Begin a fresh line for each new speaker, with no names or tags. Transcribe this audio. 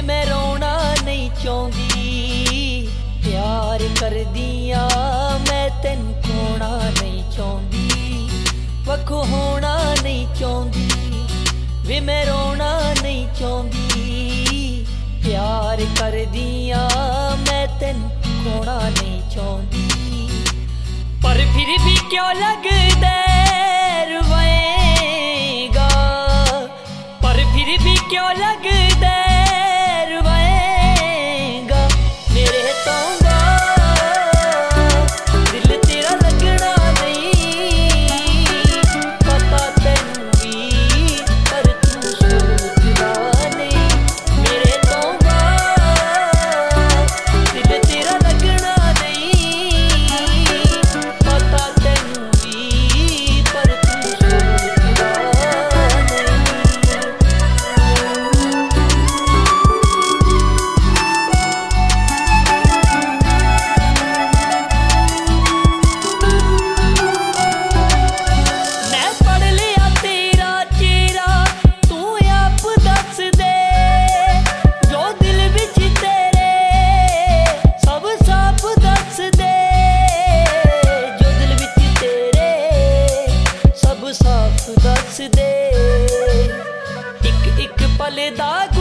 मैं रोना नहीं चाहती, प्यार कर दिया मैं तेन खोना नहीं चाहती, वखो होना नहीं चाहती, वे मैं रोना नहीं चाहती, प्यार कर दिया मैं तेन खोना नहीं चाहती। पर फिर भी क्यों लगदा रोएगा, पर फिर भी क्यों लगदा रोएगा, मेरे तो दिल तेरा लगना नहीं, पता तेनू भी पर तू सोचदा नहीं, मेरे तो दिल तेरा लगना नहीं, पता तेनू भी पर तू सोचदा नहीं। मैं पढ़ लिया तेरा चेहरा, तू आप दस दे, जो दिल विच तेरे सब साफ दस दे, जो दिल विच तेरे सब साफ दस दे, एक एक पल दा